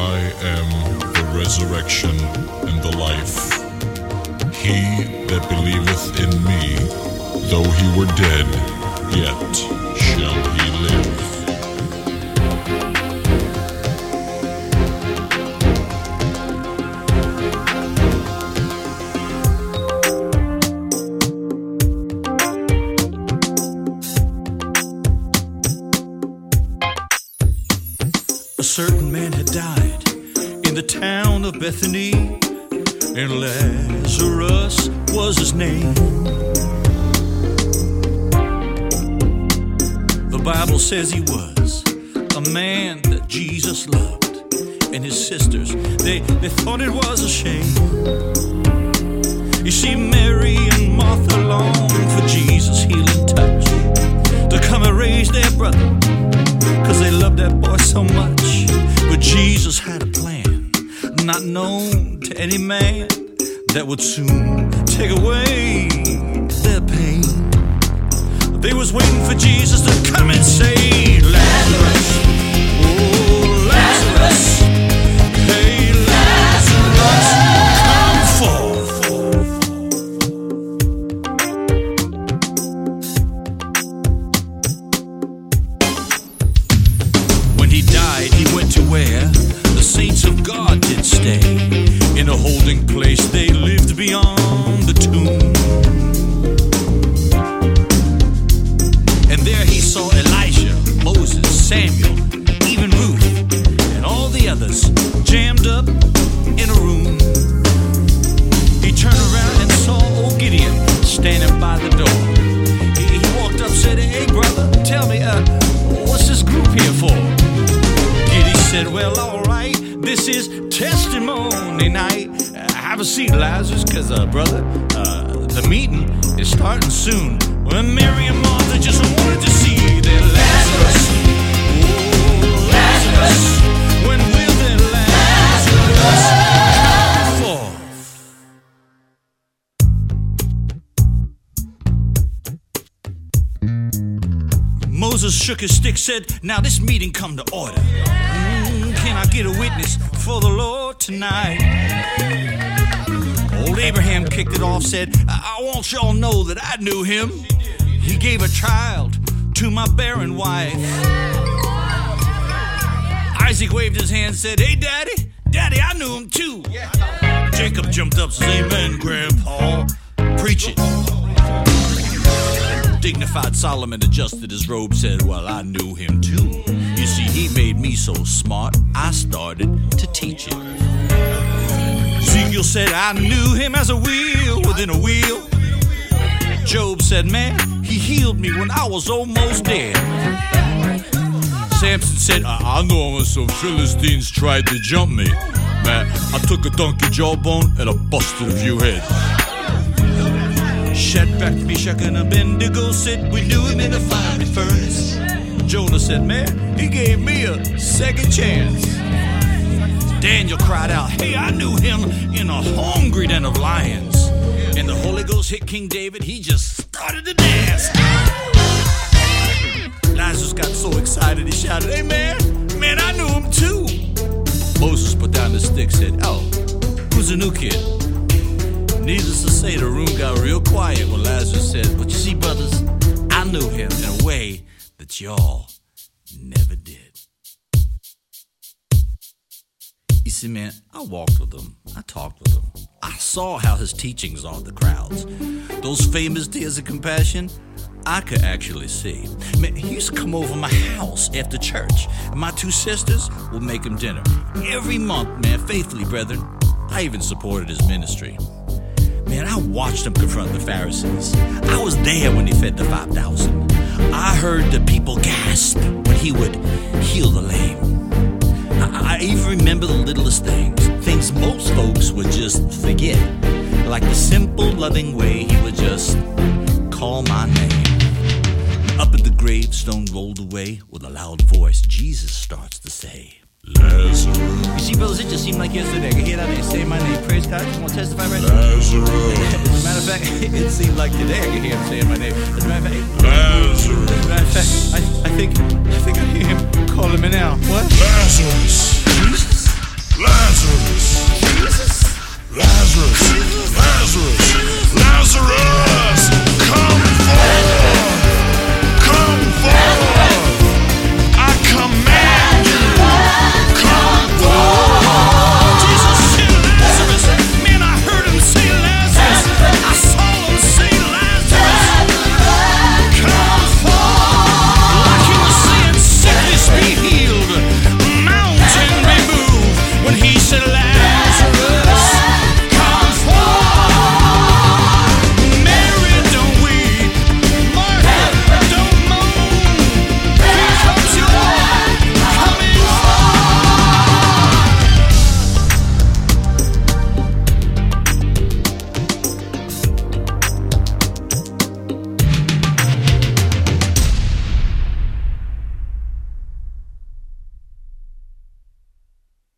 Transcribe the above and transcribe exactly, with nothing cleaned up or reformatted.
I am the resurrection and the life. He that believeth in me, though he were dead, yet shall he live. A certain man had died in the town of Bethany, and Lazarus was his name. The Bible says he was a man that Jesus loved, and his sisters, they, they thought it was a shame. You see, Mary and Martha longed for Jesus' healing touch to come and raise their brother, cause they loved that boy so much. But Jesus had a plan, not known to any man, that would soon take away their pain. They was waiting for Jesus to come and say, Lazarus, oh Lazarus, hey Lazarus, come forth. When he died, he went to where the saints of God did stay. In a holding place they lived beyond the tomb. And there he saw Elijah, Moses, Samuel, even Ruth, and all the others jammed up in a room. He turned around and saw old Gideon standing by the door. He, he walked up, said, hey brother, tell me, uh, what's this group here for? Gideon said, well, all right, this is testimony night. Uh, have a seat, Lazarus, cause uh, brother, uh, the meeting is starting soon. When Mary and Martha just wanted to see their Lazarus. Oh, Lazarus, when will their Lazarus come forth? Moses shook his stick, said, now this meeting come to order. Mm, can I get a witness for the Lord tonight? Old Abraham kicked it off, said, I, I want y'all know that I knew him. He gave a child to my barren wife. Isaac waved his hand and said, hey, Daddy, Daddy, I knew him too. Jacob jumped up and said, amen, Grandpa. Preach it. Dignified Solomon adjusted his robe, said, well, I knew him too. You see, he made me so smart, I started to teach it. Ezekiel said, I knew him as a wheel within a wheel. Job said, man, he healed me when I was almost dead. Samson said, I, I know when some Philistines tried to jump me. Man, I took a donkey jawbone and I busted a few heads. Shadrach, Meshach, and Abednego said, we knew him in a fiery furnace. Jonah said, man, he gave me a second chance. Daniel cried out, hey, I knew him in a hungry den of lions. And the Holy Ghost hit King David, he just started to dance. Lazarus got so excited, he shouted, hey man, man, I knew him too. Moses put down his stick, said, oh, who's the new kid? Needless to say, the room got real quiet when Lazarus said, but you see, brothers, I knew him in a way that y'all never did. You see, man, I walked with him. I talked with him. I saw how his teachings awed the crowds. Those famous tears of compassion, I could actually see. Man, he used to come over my house after church, and my two sisters would make him dinner. Every month, man, faithfully, brethren. I even supported his ministry. Man, I watched him confront the Pharisees. I was there when he fed the five thousand. I heard the people gasp when he would heal the lame. I, I even remember the littlest things, things most folks would just forget. Like the simple, loving way he would just call my name. Up at the gravestone rolled away with a loud voice, Jesus starts to say, Lazarus. You see, brothers, it just seemed like yesterday. I could hear that they say my name. Praise God. You want to testify right now? Lazarus. As a matter of fact, it seemed like today I could hear him saying my name. As a matter of fact, Lazarus. As a matter of fact, I, I think I think I hear him calling me now. What? Lazarus.